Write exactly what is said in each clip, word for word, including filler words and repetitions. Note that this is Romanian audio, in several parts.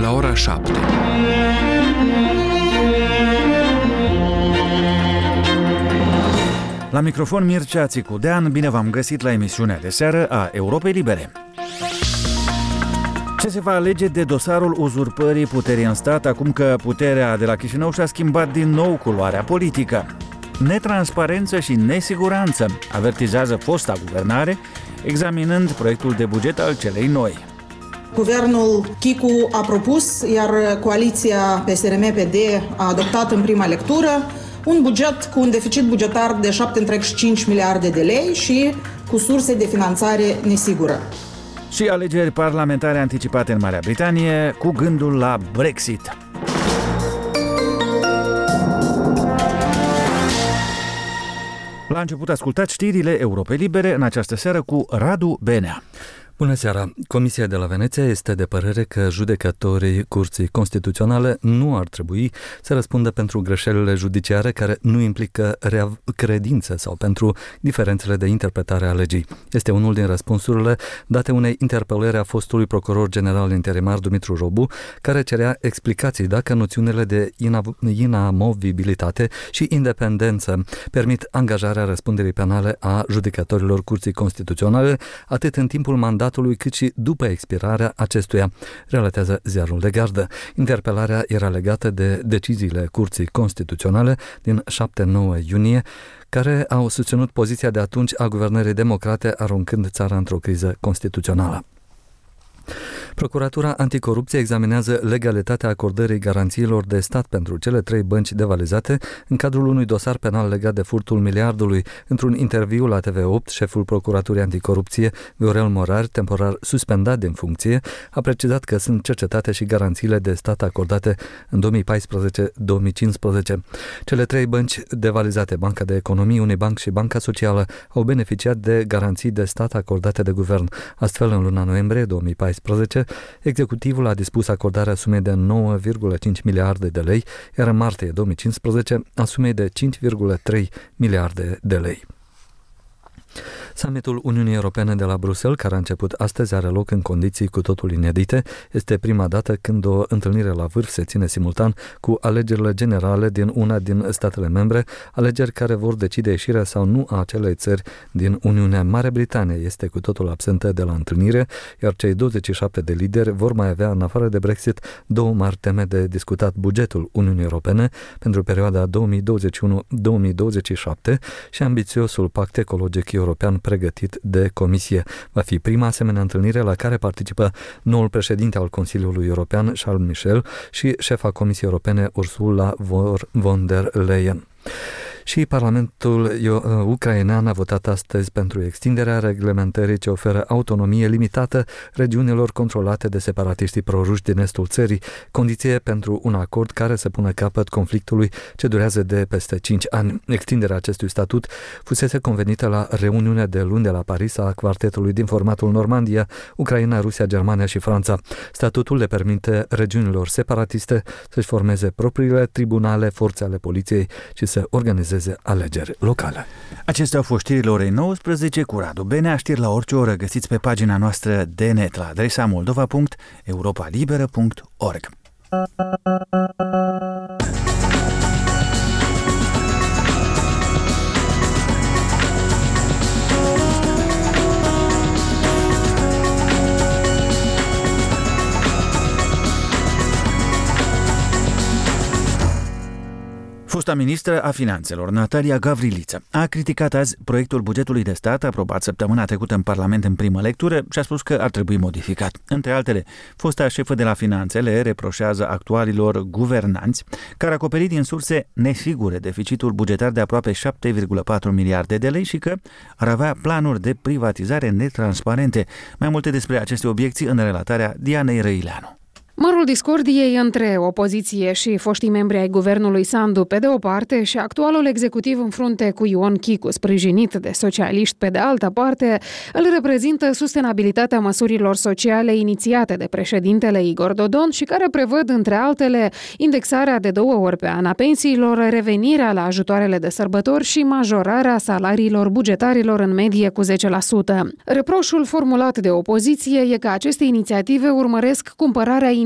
la ora șapte. La microfon Mircea Țicudean, bine v-am găsit la emisiunea de seară a Europei Libere. Ce se va alege de dosarul uzurpării puterii în stat acum că puterea de la Chișinău și-a schimbat din nou culoarea politică? Netransparență și nesiguranță, avertizează fosta guvernare, examinând proiectul de buget al celei noi. Guvernul Chicu a propus, iar coaliția P S R M P D a adoptat în prima lectură un buget cu un deficit bugetar de șapte virgulă cinci miliarde de lei și cu surse de finanțare nesigură. Și alegeri parlamentare anticipate în Marea Britanie cu gândul la Brexit. La început ascultați știrile Europei Libere în această seară cu Radu Benea. Bună seara! Comisia de la Veneția este de părere că judecătorii Curții Constituționale nu ar trebui să răspundă pentru greșelile judiciare care nu implică rea credință sau pentru diferențele de interpretare a legii. Este unul din răspunsurile date unei interpelări a fostului procuror general interimar Dumitru Robu, care cerea explicații dacă noțiunile de inamovibilitate și independență permit angajarea răspunderii penale a judecătorilor Curții Constituționale atât în timpul mandatului cât și după expirarea acestuia, relatează Ziarul de Gardă. Interpelarea era legată de deciziile Curții Constituționale din șapte nouă iunie, care au susținut poziția de atunci a guvernării democrate, aruncând țara într-o criză constituțională. Procuratura Anticorupție examinează legalitatea acordării garanțiilor de stat pentru cele trei bănci devalizate în cadrul unui dosar penal legat de furtul miliardului. Într-un interviu la T V opt, șeful Procuraturii Anticorupție, Viorel Morar, temporar suspendat din funcție, a precizat că sunt cercetate și garanțiile de stat acordate în două mii paisprezece două mii cincisprezece. Cele trei bănci devalizate, Banca de Economie, Unibanc și Banca Socială, au beneficiat de garanții de stat acordate de guvern. Astfel, în luna noiembrie două mii paisprezece, executivul a dispus acordarea sumei de nouă virgulă cinci miliarde de lei, iar în martie două mii cincisprezece a sumei de cinci virgulă trei miliarde de lei. Summitul Uniunii Europene de la Bruxelles, care a început astăzi, are loc în condiții cu totul inedite. Este prima dată când o întâlnire la vârf se ține simultan cu alegerile generale din una din statele membre, alegeri care vor decide ieșirea sau nu a acelei țări din Uniunea. Marea Britanie este cu totul absentă de la întâlnire, iar cei douăzeci și șapte de lideri vor mai avea, în afară de Brexit, două mari teme de discutat: bugetul Uniunii Europene pentru perioada două mii douăzeci și unu două mii douăzeci și șapte și ambițiosul pact ecologic european pregătit de Comisie. Va fi prima asemenea întâlnire la care participă noul președinte al Consiliului European, Charles Michel, și șefa Comisiei Europene, Ursula von der Leyen. Și Parlamentul ucrainean a votat astăzi pentru extinderea reglementării ce oferă autonomie limitată regiunilor controlate de separatiștii proruși din estul țării, condiție pentru un acord care să pună capăt conflictului ce durează de peste cinci ani. Extinderea acestui statut fusese convenită la reuniunea de luni de la Paris a quartetului din formatul Normandia, Ucraina, Rusia, Germania și Franța. Statutul le permite regiunilor separatiste să-și formeze propriile tribunale, forțe ale poliției și să organizeze alegeri locale. Acestea au fost știrile orei nouăsprezece cu Radu Benea. Știri la orice oră găsiți pe pagina noastră de net la adresa moldova punct europa liberă punct org. Fosta ministră a Finanțelor, Natalia Gavriliță, a criticat azi proiectul bugetului de stat aprobat săptămâna trecută în Parlament în primă lectură și a spus că ar trebui modificat. Între altele, fosta șefă de la Finanțele reproșează actualilor guvernanți că ar acoperi din surse nesigure deficitul bugetar de aproape șapte virgulă patru miliarde de lei și că ar avea planuri de privatizare netransparente. Mai multe despre aceste obiecții în relatarea Dianei Răileanu. Mărul discordiei între opoziție și foștii membri ai guvernului Sandu pe de o parte și actualul executiv în frunte cu Ion Chicu, sprijinit de socialiști pe de altă parte, îl reprezintă sustenabilitatea măsurilor sociale inițiate de președintele Igor Dodon și care prevăd, între altele, indexarea de două ori pe an a pensiilor, revenirea la ajutoarele de sărbători și majorarea salariilor bugetarilor în medie cu zece la sută. Reproșul formulat de opoziție e că aceste inițiative urmăresc cumpărarea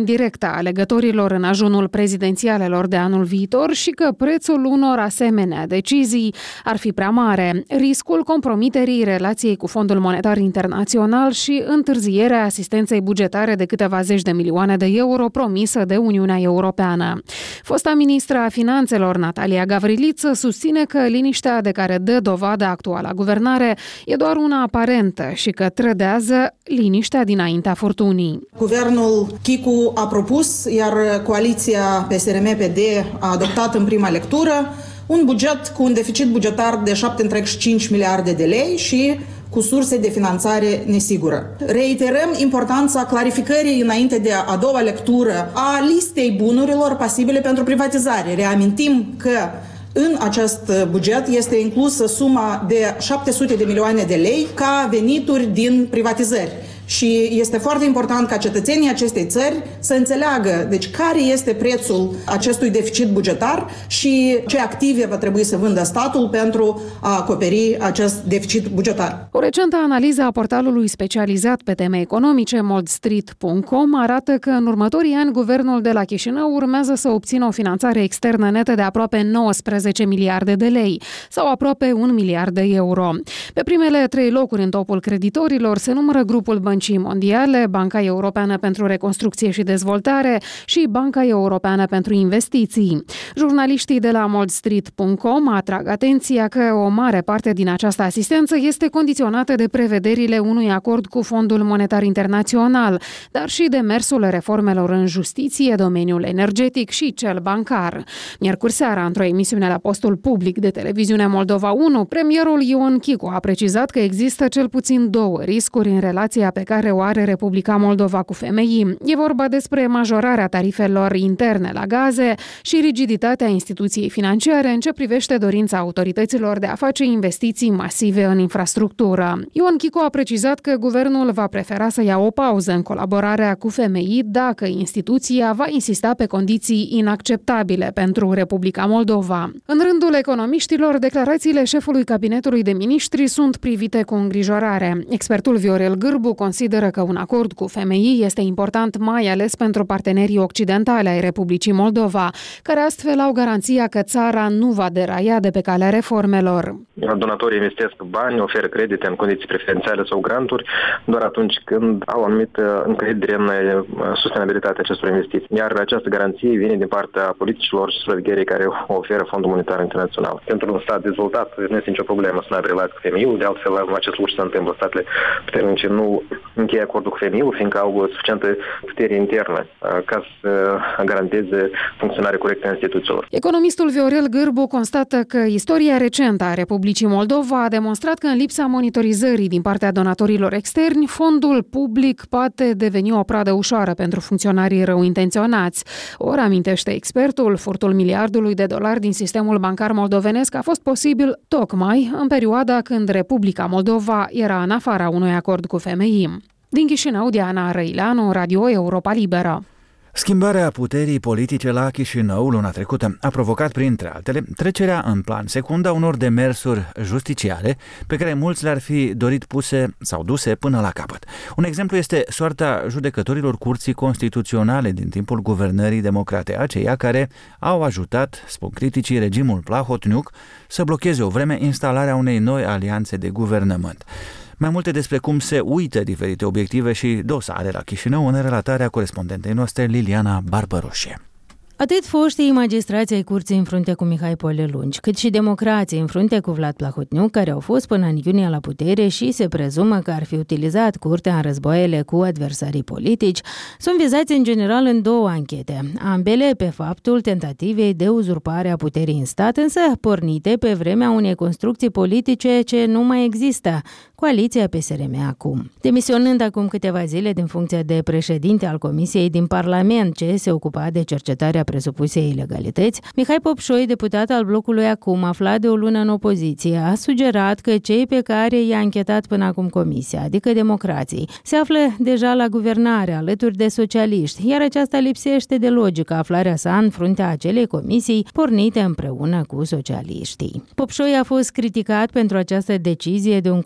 indirectă a alegătorilor în ajunul prezidențialelor de anul viitor și că prețul unor asemenea decizii ar fi prea mare, riscul compromiterii relației cu Fondul Monetar Internațional și întârzierea asistenței bugetare de câteva zeci de milioane de euro promisă de Uniunea Europeană. Fosta ministră a Finanțelor, Natalia Gavriliță, susține că liniștea de care dă dovadă actuala guvernare e doar una aparentă și că trădează liniștea dinaintea furtunii. Guvernul Chicu a propus, iar coaliția P S R M P D a adoptat în prima lectură un buget cu un deficit bugetar de șapte virgulă cinci miliarde de lei și cu surse de finanțare nesigură. Reiterăm importanța clarificării înainte de a doua lectură a listei bunurilor pasibile pentru privatizare. Reamintim că în acest buget este inclusă suma de șapte sute de milioane de lei ca venituri din privatizări. Și este foarte important ca cetățenii acestei țări să înțeleagă deci care este prețul acestui deficit bugetar și ce active va trebui să vândă statul pentru a acoperi acest deficit bugetar. O recentă analiză a portalului specializat pe teme economice moldstreet punct com arată că în următorii ani guvernul de la Chișinău urmează să obțină o finanțare externă netă de aproape nouăsprezece miliarde de lei sau aproape un miliard de euro. Pe primele trei locuri în topul creditorilor se numără grupul Băncii Mondiale, Banca Europeană pentru Reconstrucție și Dezvoltare și Banca Europeană pentru Investiții. Jurnaliștii de la moldstreet punct com atrag atenția că o mare parte din această asistență este condiționată de prevederile unui acord cu Fondul Monetar Internațional, dar și de mersul reformelor în justiție, domeniul energetic și cel bancar. Miercuri seara, într-o emisiune la postul public de televiziune Moldova unu, premierul Ion Chicu a precizat că există cel puțin două riscuri în relația pe care o are Republica Moldova cu F M I. E vorba despre majorarea tarifelor interne la gaze și rigiditatea instituției financiare în ce privește dorința autorităților de a face investiții masive în infrastructură. Ion Chicu a precizat că guvernul va prefera să ia o pauză în colaborarea cu F M I dacă instituția va insista pe condiții inacceptabile pentru Republica Moldova. În rândul economiștilor, declarațiile șefului cabinetului de miniștri sunt privite cu îngrijorare. Expertul Viorel Gârbu consideră că un acord cu F M I este important mai ales pentru partenerii occidentali ai Republicii Moldova, care astfel au garanția că țara nu va deraia de pe calea reformelor. Donatorii investesc bani, oferă credite în condiții preferențiale sau granturi doar atunci când au anumită încredere în sustenabilitatea acestor investiții. Iar această garanție vine din partea politicilor și supravegherii care o oferă Fondul Monetar Internațional. Pentru un stat dezvoltat nu este nicio problemă să nu aibă relații cu F M I-ul, de altfel acest lucru se întâmplă. Statele puternice nu încheie acordul cu F M I-ul, fiindcă au suficientă putere internă ca să garanteze funcționarea corectă a instituțiilor. Economistul Viorel Gârbu constată că istoria recentă a Republicii Moldova a demonstrat că în lipsa monitorizării din partea donatorilor externi, fondul public poate deveni o pradă ușoară pentru funcționarii rău intenționați. Ori, amintește expertul, furtul miliardului de dolari din sistemul bancar moldovenesc a fost posibil tocmai în perioada când Republica Moldova era în afara unui acord cu F M I. Din Chișinău, Diana Răileanu, Radio Europa Liberă. Schimbarea puterii politice la Chișinău luna trecută a provocat, printre altele, trecerea în plan secund a unor demersuri justiciare pe care mulți le-ar fi dorit puse sau duse până la capăt. Un exemplu este soarta judecătorilor Curții Constituționale din timpul guvernării democrate, aceia care au ajutat, spun criticii, regimul Plahotniuc să blocheze o vreme instalarea unei noi alianțe de guvernământ. Mai multe despre cum se uită diferite obiective și dosare la Chișinău în relatarea corespondentei noastre Liliana Barbăroșie. Atât foștii magistrații ai curții în frunte cu Mihai Polelungi, cât și democrații în frunte cu Vlad Plahotniuc, care au fost până în iunie la putere și se prezumă că ar fi utilizat curtea în războaiele cu adversarii politici, sunt vizați în general în două anchete, ambele pe faptul tentativei de uzurpare a puterii în stat, însă pornite pe vremea unei construcții politice ce nu mai există, coaliția P S R M acum. Demisionând acum câteva zile din funcția de președinte al Comisiei din Parlament ce se ocupa de cercetarea presupusei ilegalități, Mihai Popșoi, deputat al blocului acum, aflat de o lună în opoziție, a sugerat că cei pe care i-a anchetat până acum comisia, adică democrații, se află deja la guvernare alături de socialiști, iar aceasta lipsește de logică aflarea sa în fruntea acelei comisii pornite împreună cu socialiștii. Popșoi a fost criticat pentru această decizie de un coleg de-al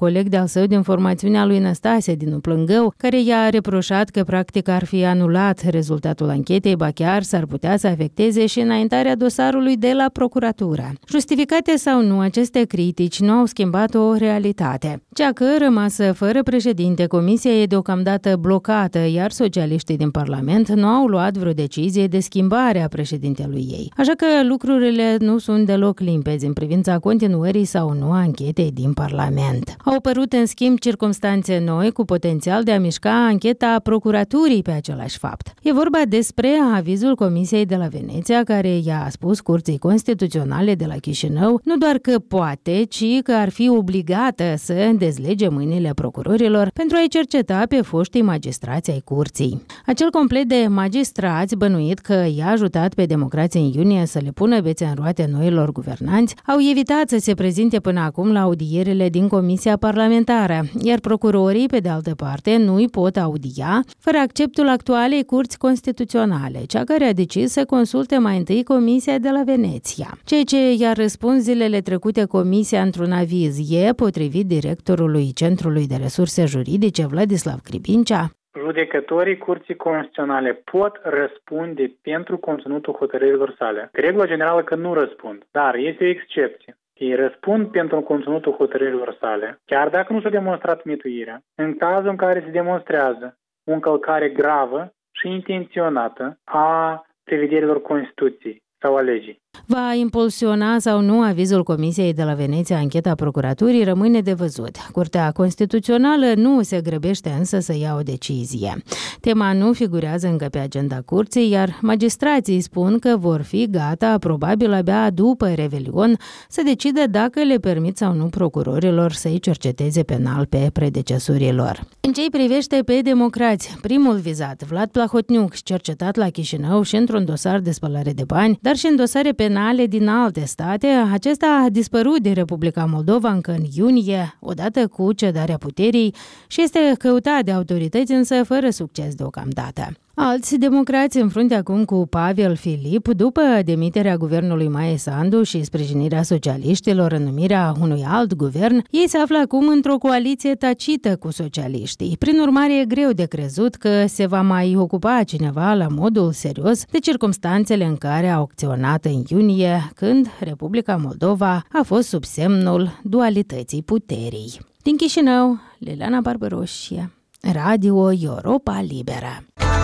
său din formațiunea lui Năstase din Plângău, care i-a reproșat că practic ar fi anulat rezultatul anchetei, ba chiar s-ar putea să afecteze și înaintarea dosarului de la procuratură. Justificate sau nu, aceste critici nu au schimbat o realitate. Cea că, rămasă fără președinte, comisia e deocamdată blocată, iar socialiștii din Parlament nu au luat vreo decizie de schimbare a președintelui ei. Așa că lucrurile nu sunt deloc limpezi în privința continuării sau nu a anchetei din Parlament. Au apărut, în schimb, circumstanțe noi cu potențial de a mișca ancheta procuraturii pe același fapt. E vorba despre avizul Comisiei de la Veneția, care i-a spus Curții Constituționale de la Chișinău nu doar că poate, ci că ar fi obligată să dezlege mâinile procurorilor pentru a-i cerceta pe foștii magistrați ai curții. Acel complet de magistrați bănuit că i-a ajutat pe democrații în iunie să le pună bețe în roate noilor guvernanți au evitat să se prezinte până acum la audierile din Comisia Parlamentară, iar procurorii, pe de altă parte, nu îi pot audia fără acceptul actualei Curți Constituționale, cea care a decis să consulte mai întâi Comisia de la Veneția. Ceea ce i-a răspuns zilele trecute Comisia într-un aviz e, potrivit directorului Centrului de Resurse Juridice, Vladislav Cribincea, judecătorii Curții Constituționale pot răspunde pentru conținutul hotărârilor sale. Regula generală că nu răspund, dar este o excepție. Ei răspund pentru conținutul hotărârilor sale, chiar dacă nu s-a demonstrat mituirea, în cazul în care se demonstrează o încălcare gravă și intenționată a prevederilor Constituției sau a legii. Va impulsiona sau nu avizul Comisiei de la Veneția ancheta procuraturii rămâne de văzut. Curtea Constituțională nu se grăbește însă să ia o decizie. Tema nu figurează încă pe agenda curții, iar magistrații spun că vor fi gata, probabil abia după Revelion, să decide dacă le permit sau nu procurorilor să-i cerceteze penal pe predecesorii lor. În ce-i privește pe democrați, primul vizat, Vlad Plahotniuc, cercetat la Chișinău și într-un dosar de spălare de bani, dar și în dosare penale din alte state, acesta a dispărut din Republica Moldova încă în iunie, odată cu cedarea puterii, și este căutat de autorități, însă fără succes deocamdată. Alți democrați în frunte acum cu Pavel Filip, după demiterea guvernului Maie Sandu și sprijinirea socialiștilor în numirea unui alt guvern, ei se află acum într-o coaliție tacită cu socialiștii. Prin urmare, e greu de crezut că se va mai ocupa cineva la modul serios de circumstanțele în care a acționat în iunie, când Republica Moldova a fost sub semnul dualității puterii. Din Chișinău, Liliana Barbaroșie, Radio Europa Liberă.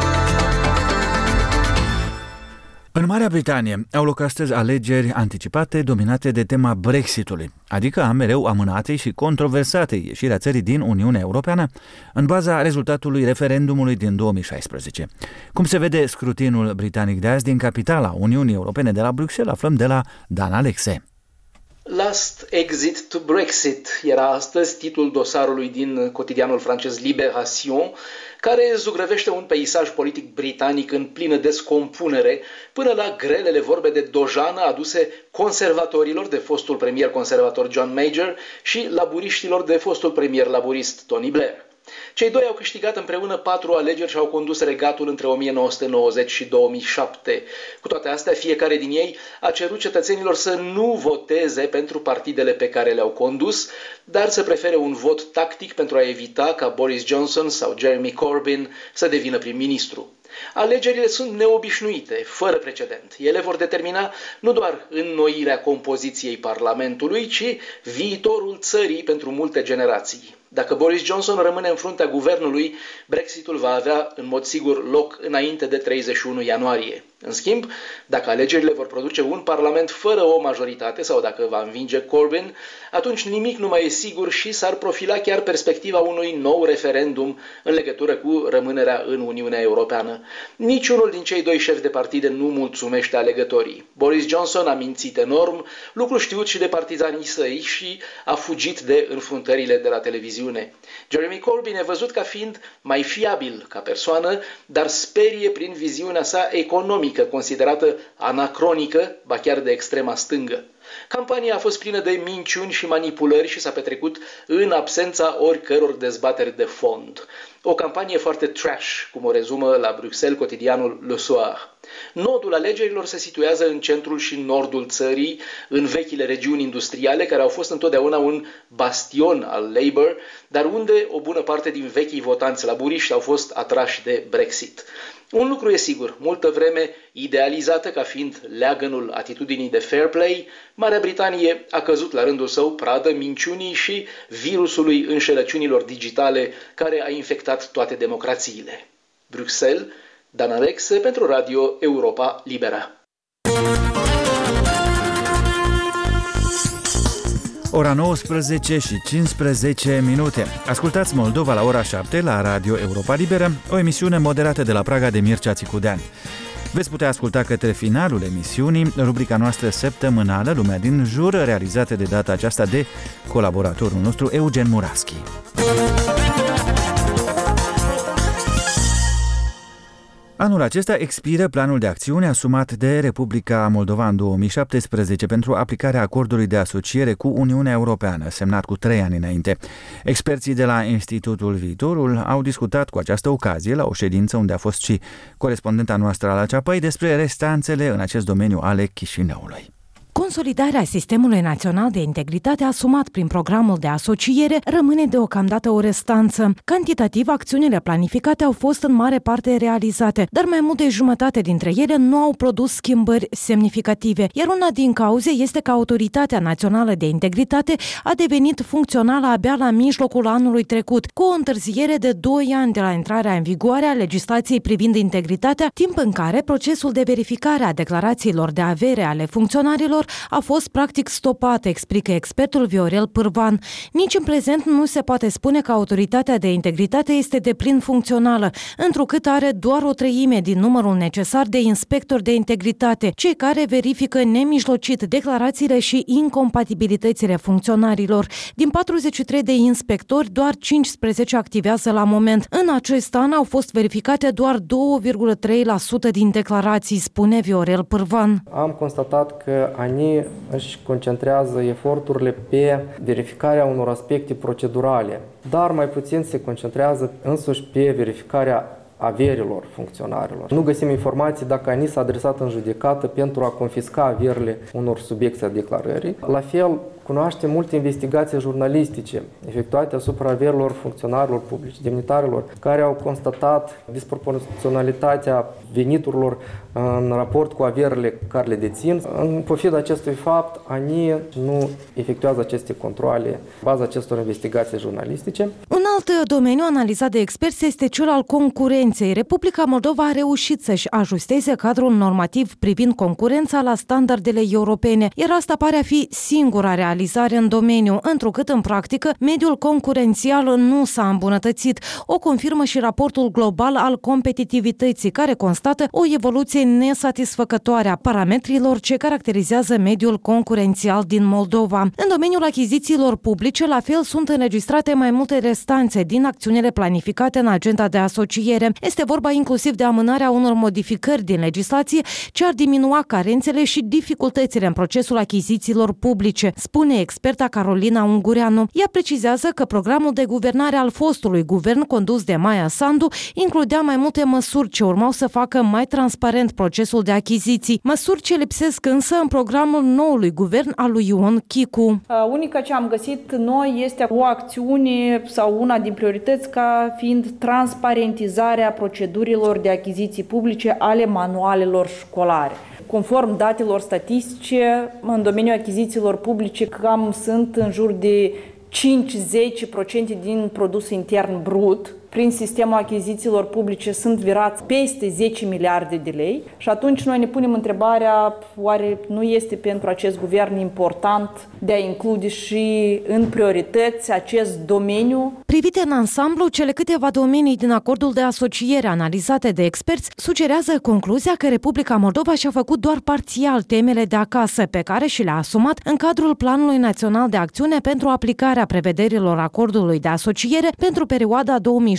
În Marea Britanie au loc astăzi alegeri anticipate dominate de tema Brexitului, adică a mereu amânatei și controversate ieșirea țării din Uniunea Europeană în baza rezultatului referendumului din două mii șaisprezece. Cum se vede scrutinul britanic de azi din capitala Uniunii Europene de la Bruxelles, aflăm de la Dan Alexe. Last exit to Brexit era astăzi titlul dosarului din cotidianul francez Libération, care zugrăvește un peisaj politic britanic în plină descompunere, până la grelele vorbe de dojană aduse conservatorilor de fostul premier conservator John Major și laburiștilor de fostul premier laburist Tony Blair. Cei doi au câștigat împreună patru alegeri și au condus regatul între o mie nouă sute nouăzeci și două mii șapte. Cu toate astea, fiecare din ei a cerut cetățenilor să nu voteze pentru partidele pe care le-au condus, dar să prefere un vot tactic pentru a evita ca Boris Johnson sau Jeremy Corbyn să devină prim-ministru. Alegerile sunt neobișnuite, fără precedent. Ele vor determina nu doar înnoirea compoziției Parlamentului, ci viitorul țării pentru multe generații. Dacă Boris Johnson rămâne în fruntea guvernului, Brexitul va avea în mod sigur loc înainte de treizeci și unu ianuarie. În schimb, dacă alegerile vor produce un parlament fără o majoritate sau dacă va învinge Corbyn, atunci nimic nu mai e sigur și s-ar profila chiar perspectiva unui nou referendum în legătură cu rămânerea în Uniunea Europeană. Niciunul din cei doi șefi de partide nu mulțumește alegătorii. Boris Johnson a mințit enorm, lucru știut și de partizanii săi, și a fugit de înfruntările de la televiziune. Jeremy Corbyn e văzut ca fiind mai fiabil ca persoană, dar sperie prin viziunea sa economică, considerată anacronică, ba chiar de extrema stângă. Campania a fost plină de minciuni și manipulări și s-a petrecut în absența oricăror dezbateri de fond. O campanie foarte trash, cum o rezumă la Bruxelles cotidianul Le Soir. Nodul alegerilor se situează în centrul și nordul țării, în vechile regiuni industriale, care au fost întotdeauna un bastion al Labour, dar unde o bună parte din vechii votanți laburiști au fost atrași de Brexit. Un lucru e sigur, multă vreme idealizată ca fiind leagănul atitudinii de fair play, Marea Britanie a căzut la rândul său pradă minciunii și virusului înșelăciunilor digitale care a infectat toate democrațiile. Bruxelles, Dan Alexe pentru Radio Europa Libera. Ora nouăsprezece și cincisprezece minute. Ascultați Moldova la ora șapte la Radio Europa Liberă, o emisiune moderată de la Praga de Mircea Țicudean. Veți putea asculta către finalul emisiunii rubrica noastră săptămânală Lumea din jur, realizată de data aceasta de colaboratorul nostru Eugen Muravski. Anul acesta expiră planul de acțiune asumat de Republica Moldova în două mii șaptesprezece pentru aplicarea acordului de asociere cu Uniunea Europeană, semnat cu trei ani înainte. Experții de la Institutul Viitorul au discutat cu această ocazie la o ședință unde a fost și corespondenta noastră la Ceapăi despre restanțele în acest domeniu ale Chișinăului. Consolidarea Sistemului Național de Integritate asumat prin programul de asociere rămâne deocamdată o restanță. Cantitativ, acțiunile planificate au fost în mare parte realizate, dar mai mult de jumătate dintre ele nu au produs schimbări semnificative, iar una din cauze este că Autoritatea Națională de Integritate a devenit funcțională abia la mijlocul anului trecut, cu o întârziere de doi ani de la intrarea în vigoare a legislației privind integritatea, timp în care procesul de verificare a declarațiilor de avere ale funcționarilor a fost practic stopat, explică expertul Viorel Pârvan. Nici în prezent nu se poate spune că Autoritatea de Integritate este deplin funcțională, întrucât are doar o treime din numărul necesar de inspectori de integritate, cei care verifică nemijlocit declarațiile și incompatibilitățile funcționarilor. Din patruzeci și trei de inspectori, doar cincisprezece activează la moment. În acest an au fost verificate doar doi virgulă trei la sută din declarații, spune Viorel Pârvan. Am constatat că ANI își concentrează eforturile pe verificarea unor aspecte procedurale, dar mai puțin se concentrează însuși pe verificarea averilor funcționarilor. Nu găsim informații dacă ANI s-a adresat în judecată pentru a confisca averile unor subiecte a declarării. La fel, cunoaște multe investigații jurnalistice efectuate asupra averilor funcționarilor publici, demnitarilor, care au constatat disproporționalitatea veniturilor în raport cu averile care le dețin. În pofida acestui fapt, ANI nu efectuează aceste controale în baza acestor investigații jurnalistice. Un alt domeniu analizat de experți este cel al concurenței. Republica Moldova a reușit să-și ajusteze cadrul normativ privind concurența la standardele europene, iar asta pare a fi singura realizare în domeniu, întrucât în practică mediul concurențial nu s-a îmbunătățit. O confirmă și raportul global al competitivității, care constată o evoluție nesatisfăcătoare a parametrilor ce caracterizează mediul concurențial din Moldova. În domeniul achizițiilor publice, la fel, sunt înregistrate mai multe restanțe din acțiunile planificate în agenda de asociere. Este vorba inclusiv de amânarea unor modificări din legislație ce ar diminua carențele și dificultățile în procesul achizițiilor publice, spune experta Carolina Ungureanu. Ea precizează că programul de guvernare al fostului guvern condus de Maia Sandu includea mai multe măsuri ce urmau să facă mai transparent procesul de achiziții, măsuri ce lipsesc însă în programul noului guvern al lui Ion Chicu. Unica ce am găsit noi este o acțiune sau una din priorități ca fiind transparentizarea procedurilor de achiziții publice ale manualelor școlare. Conform datelor statistice, în domeniul achizițiilor publice cam sunt în jur de cinci-zece la sută din produsul intern brut. Prin sistemul achizițiilor publice sunt virați peste zece miliarde de lei și atunci noi ne punem întrebarea, oare nu este pentru acest guvern important de a include și în priorități acest domeniu? Privite în ansamblu, cele câteva domenii din acordul de asociere analizate de experți sugerează concluzia că Republica Moldova și-a făcut doar parțial temele de acasă, pe care și le-a asumat în cadrul Planului Național de Acțiune pentru aplicarea prevederilor acordului de asociere pentru perioada două mii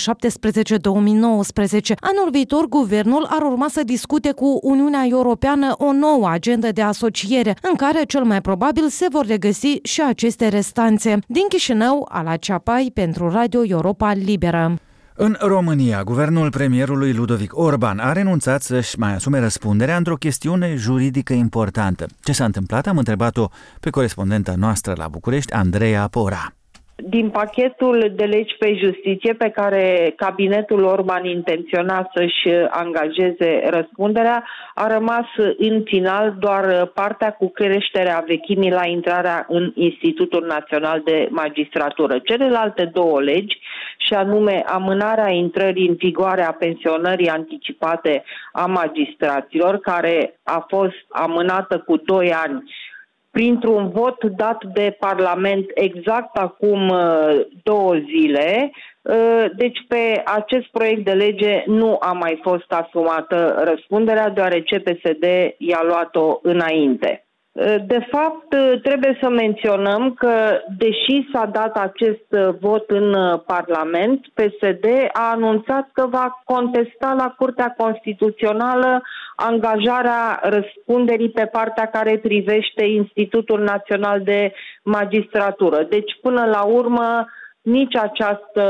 șaptesprezece două mii nouăsprezece. Anul viitor, guvernul ar urma să discute cu Uniunea Europeană o nouă agendă de asociere, în care cel mai probabil se vor regăsi și aceste restanțe. Din Chișinău, Ala Ceapai pentru Radio Europa Liberă. În România, guvernul premierului Ludovic Orban a renunțat să-și mai asume răspunderea într-o chestiune juridică importantă. Ce s-a întâmplat? Am întrebat-o pe corespondenta noastră la București, Andreea Pora. Din pachetul de legi pe justiție pe care cabinetul Orban intenționa să-și angajeze răspunderea, a rămas în final doar partea cu creșterea vechimii la intrarea în Institutul Național de Magistratură. Celelalte două legi, și anume amânarea intrării în vigoare a pensionării anticipate a magistraților, care a fost amânată cu doi ani, printr-un vot dat de Parlament exact acum două zile. Deci pe acest proiect de lege nu a mai fost asumată răspunderea, deoarece P S D i-a luat-o înainte. De fapt, trebuie să menționăm că, deși s-a dat acest vot în Parlament, P S D a anunțat că va contesta la Curtea Constituțională angajarea răspunderii pe partea care privește Institutul Național de Magistratură. Deci, până la urmă, nici această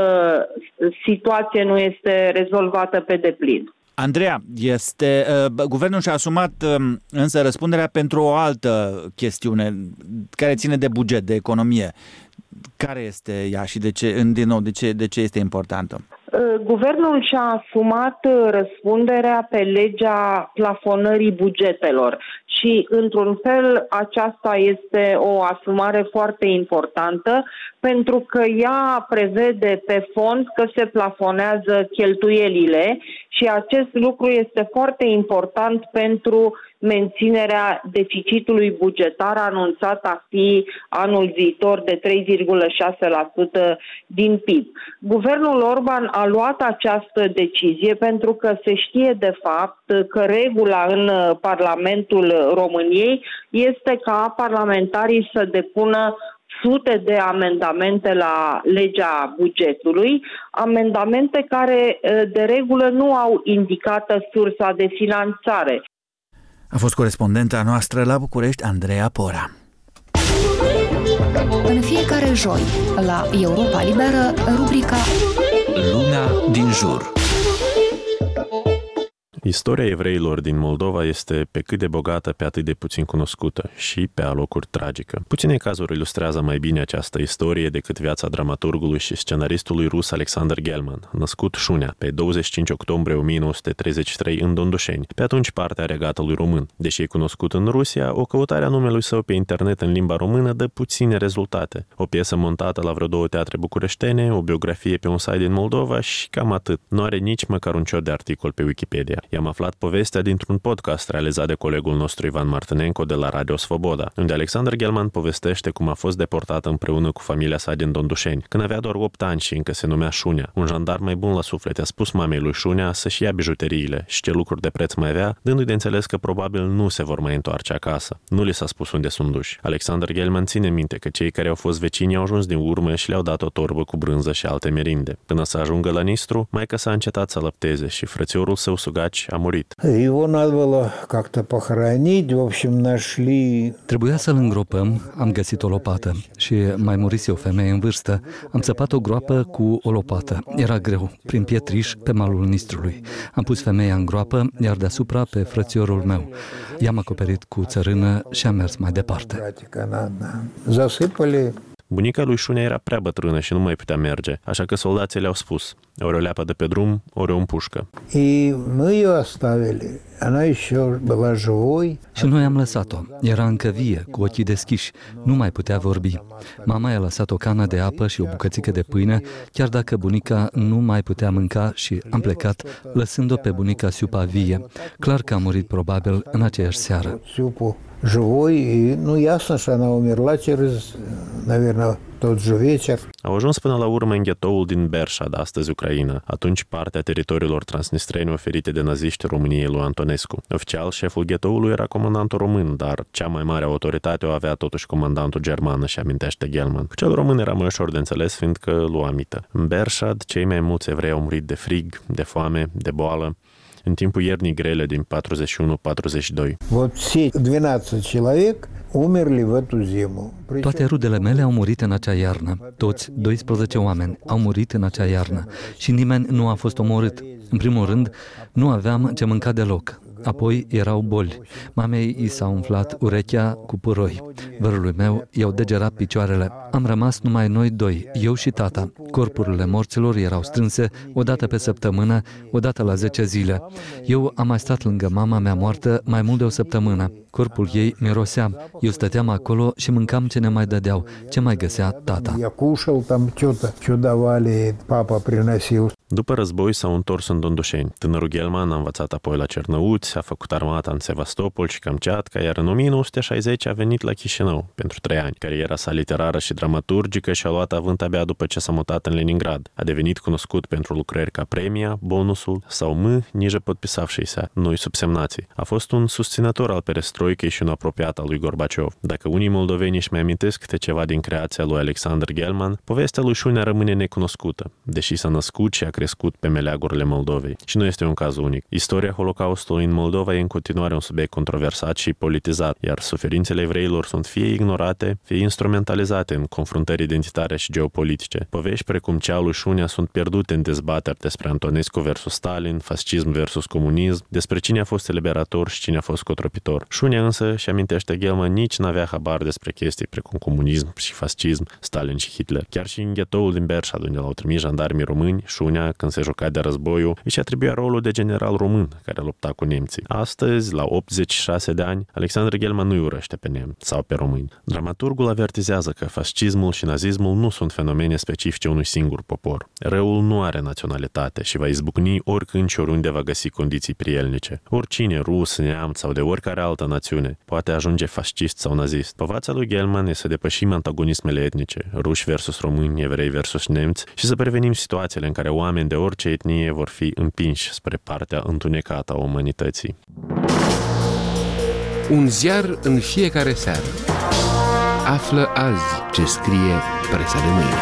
situație nu este rezolvată pe deplin. Andreea, este, uh, guvernul și-a asumat uh, însă răspunderea pentru o altă chestiune care ține de buget, de economie. Care este ea și de ce, din nou, de ce, de ce este importantă? Guvernul și-a asumat răspunderea pe legea plafonării bugetelor și, într-un fel, aceasta este o asumare foarte importantă pentru că ea prevede pe fond că se plafonează cheltuielile și acest lucru este foarte important pentru menținerea deficitului bugetar anunțat a fi anul viitor de trei virgulă șase la sută din P I B. Guvernul Orban a luat această decizie pentru că se știe de fapt că regula în Parlamentul României este ca parlamentarii să depună sute de amendamente la legea bugetului, amendamente care de regulă nu au indicată sursa de finanțare. A fost corespondenta noastră la București, Andreea Pora. În fiecare joi, la Europa Liberă, rubrica Lumea din jur. Istoria evreilor din Moldova este pe cât de bogată, pe atât de puțin cunoscută și pe alocuri tragică. Puține cazuri ilustrează mai bine această istorie decât viața dramaturgului și scenaristului rus Alexander Gelman, născut Șunea pe douăzeci și cinci octombrie o mie nouă sute treizeci și trei în Dondușeni, pe atunci partea Regatului Român. Deși e cunoscut în Rusia, o căutare a numelui său pe internet în limba română dă puține rezultate. O piesă montată la vreo două teatre bucureștene, o biografie pe un site din Moldova și cam atât. Nu are nici măcar un cior de articol pe Wikipedia. I-am aflat povestea dintr-un podcast realizat de colegul nostru Ivan Martânenko de la Radio Svoboda, unde Alexander Gelman povestește cum a fost deportat împreună cu familia sa din Dondușeni, când avea doar opt ani și încă se numea Șunea. Un jandar mai bun la suflet a spus mamei lui Șunea să-și ia bijuteriile și ce lucruri de preț mai avea, dându-i de înțeles că probabil nu se vor mai întoarce acasă. Nu li s-a spus unde sunt duși. Alexander Gelman ține minte că cei care au fost vecini au ajuns din urmă și le-au dat o torbă cu brânză și alte merinde. Până să ajungă la Nistru, maica s-a încetat să lăpteze și frățiorul său Sugaci a murit. Его надо было как-то похоронить, в общем, нашли. Trebuia să-l îngropăm, am găsit o lopată și mai murise o femeie în vârstă. Am țăpat o groapă cu o lopată. Era greu, prin pietriș, pe malul Nistrului. Am pus femeia în groapă, iar deasupra pe frățiorul meu. I-am acoperit cu țărână și am mers mai departe. Засыпали. Bunica lui Șunea era prea bătrână și nu mai putea merge, așa că soldații le-au spus, ori o leapă de pe drum, ori o împușcă. Și noi am lăsat-o. Era încă vie, cu ochii deschiși. Nu mai putea vorbi. Mama i-a lăsat o cană de apă și o bucățică de pâine, chiar dacă bunica nu mai putea mânca și am plecat, lăsând-o pe bunica Siupa vie. Clar că a murit probabil în aceeași seară. живой. И, ну, ясно, что она умерла через, наверное, tот же вечер. Au ajuns până la urmă în ghetoul din Berșad, astăzi Ucraina, atunci partea teritoriilor transnistrene oferite de naziști României lui Antonescu. Oficial, șeful ghetoului era comandantul român, dar cea mai mare autoritate o avea totuși comandantul german, și amintește Gelman. Cu cel român era mai ușor de înțeles, fiindcă lua mită. În Berșad, cei mai mulți evrei au murit de frig, de foame, de boală, în timpul iernii grele din patruzeci și unu patruzeci și doi. Вот все двенадцать человек умерли в эту зиму. Toate rudele mele au murit în acea iarnă. Toți doisprezece oameni au murit în acea iarnă și nimeni nu a fost omorât. În primul rând, nu aveam ce mânca deloc. Apoi erau boli. Mamei i s-a umflat urechea cu puroi. Vărului meu i-au degerat picioarele. Am rămas numai noi doi, eu și tata. Corpurile morților erau strânse o dată pe săptămână, o dată la zece zile. Eu am mai stat lângă mama mea moartă mai mult de o săptămână. Corpul ei mirosea. Eu stăteam acolo și mâncam ce ne mai dădeau, ce mai găsea tata. După război s-au întors în Dondușeni. Tânărul Gelman a învățat apoi la Cernăuți, a făcut armata în Sevastopol și Kamchatka, iar în o mie nouă sute șaizeci a venit la Chișinău pentru trei ani. Cariera sa literară și dramaturgică și-a luat avânt abia după ce s-a mutat în Leningrad. A devenit cunoscut pentru lucrări ca Premia, Bonusul sau M, nici podpisavшийся, noi subsemnații. A fost un susținător al perestroicei și un apropiat al lui Gorbaciov. Dacă unii moldoveni își mai amintesc câte ceva din creația lui Alexander Gelman, povestea lui Șunea rămâne necunoscută, deși s-a născut și a crescut pe meleagurile Moldovei. Și nu este un caz unic. Istoria Holocaustului în Moldova e în continuare un subiect controversat și politizat, iar suferințele evreilor sunt fie ignorate, fie instrumentalizate în confruntări identitare și geopolitice. Povești precum cea lui Șunea sunt pierdute în dezbateri despre Antonescu versus Stalin, fascism versus comunism, despre cine a fost eliberator și cine a fost cotropitor. Șunea însă, și amintește Gelman, nici n-avea habar despre chestii precum comunism și fascism, Stalin și Hitler. Chiar și în ghetoul din Berșad, unde l-au trimis jandarmii români, Șunea, când se juca de războiul, își atribuia rolul de general român care lupta cu nemții. Astăzi, la optzeci și șase de ani, Alexander Gelman nu-i urăște pe nemți sau pe români. Dramaturgul avertizează că fascismul și nazismul nu sunt fenomene specifice unui singur popor. Răul nu are naționalitate și va izbucni oricând și oriunde va găsi condiții prielnice. Oricine, rus, neamț sau de oricare altă națiune, poate ajunge fascist sau nazist. Povața lui Gelman este să depășim antagonismele etnice, ruși versus români, evrei versus nemți, și să prevenim situațiile în care oameni de orice etnie vor fi împinși spre partea întunecată a umanității. Un ziar în fiecare seară. Află azi ce scrie presa de mâine.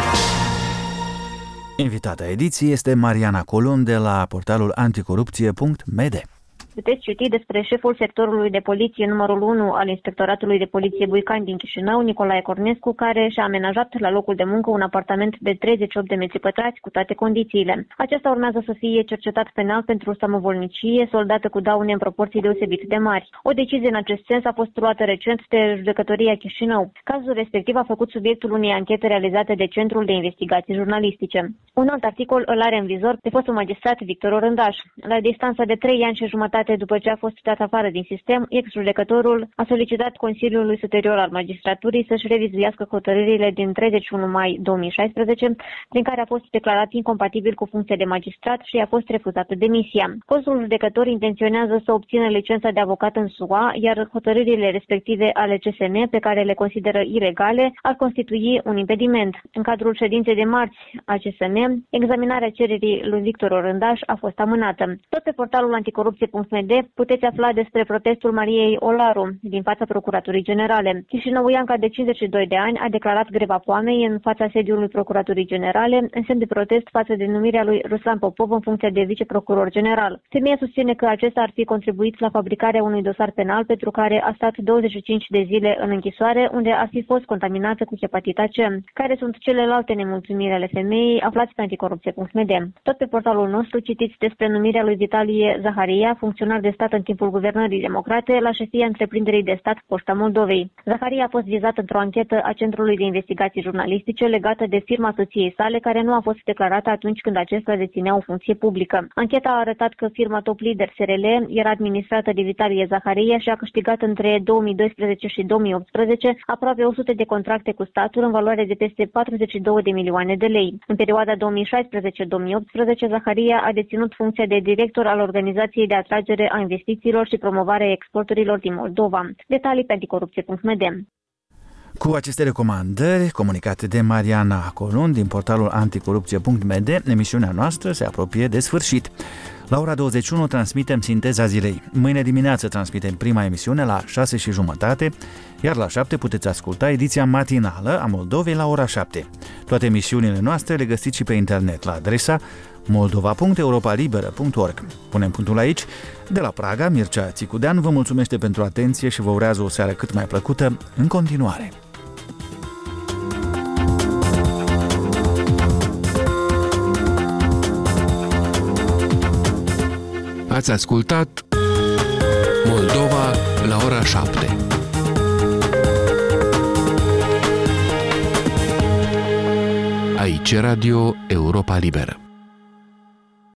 Invitata ediției este Mariana Colon de la portalul anticorupție punct m d. Puteți citi despre șeful sectorului de poliție numărul unu al Inspectoratului de Poliție Buicani din Chișinău, Nicolae Cornescu, care și-a amenajat la locul de muncă un apartament de treizeci și opt de metri pătrați cu toate condițiile. Acesta urmează să fie cercetat penal pentru samovolnicie soldată cu daune în proporții deosebit de mari. O decizie în acest sens a fost luată recent de Judecătoria Chișinău. Cazul respectiv a făcut subiectul unei anchete realizate de Centrul de Investigații Jurnalistice. Un alt articol îl are în vizor pe fostul magistrat Victor Orândaș. La distanță de trei ani și jumătate după ce a fost dat afară din sistem, ex-judecătorul a solicitat Consiliului Superior al Magistraturii să-și revizuiască hotărârile din treizeci și unu mai două mii șaisprezece, prin care a fost declarat incompatibil cu funcția de magistrat și a fost refuzată demisia. Fostul judecător intenționează să obțină licența de avocat în S U A, iar hotărârile respective ale C S N, pe care le consideră ilegale, ar constitui un impediment. În cadrul ședinței de marți a C S N, examinarea cererii lui Victor Orândaș a fost amânată. Tot pe portalul anticorupție punct m d puteți afla despre protestul Mariei Olaru din fața Procuraturii Generale. Chișinăuianca de cincizeci și doi de ani a declarat greva foamei în fața sediului Procuraturii Generale în semn de protest față de numirea lui Ruslan Popov în funcția de viceprocuror general. Femeia susține că acesta ar fi contribuit la fabricarea unui dosar penal pentru care a stat douăzeci și cinci de zile în închisoare, unde ar fi fost contaminată cu hepatita C. Care sunt celelalte nemulțumiri ale femeii, aflați pe anticorupție punct m d. Tot pe portalul nostru citiți despre numirea lui Vitalie Zaharia, funcționar de stat în timpul guvernării democrate, la șefia întreprinderii de stat Poșta Moldovei. Zaharia a fost vizat într-o anchetă a Centrului de Investigații Jurnalistice legată de firma soției sale, care nu a fost declarată atunci când acesta deținea o funcție publică. Ancheta a arătat că firma Top Leader S R L era administrată de Vitalie Zaharia și a câștigat între două mii doisprezece și două mii optsprezece aproape o sută de contracte cu statul în valoare de peste patruzeci și două de milioane de lei. În perioada două mii șaisprezece două mii optsprezece, Zaharia a deținut funcția de director al Organizației de Atragere atragere a investițiilor și promovarea exporturilor din Moldova. Detalii pe anticorupție punct m d. Cu aceste recomandări comunicate de Mariana Colun din portalul anticorupție punct m d, emisiunea noastră se apropie de sfârșit. La ora douăzeci și unu transmitem Sinteza zilei. Mâine dimineață transmitem prima emisiune la șase și jumătate, iar la șapte puteți asculta ediția matinală a Moldovei la ora șapte. Toate emisiunile noastre le găsiți și pe internet la adresa moldova punct europa liberă punct org. Punem punctul aici. De la Praga, Mircea Țicudean vă mulțumește pentru atenție și vă urează o seară cât mai plăcută în continuare. Ați ascultat Moldova la ora șapte. Aici Radio Europa Liberă.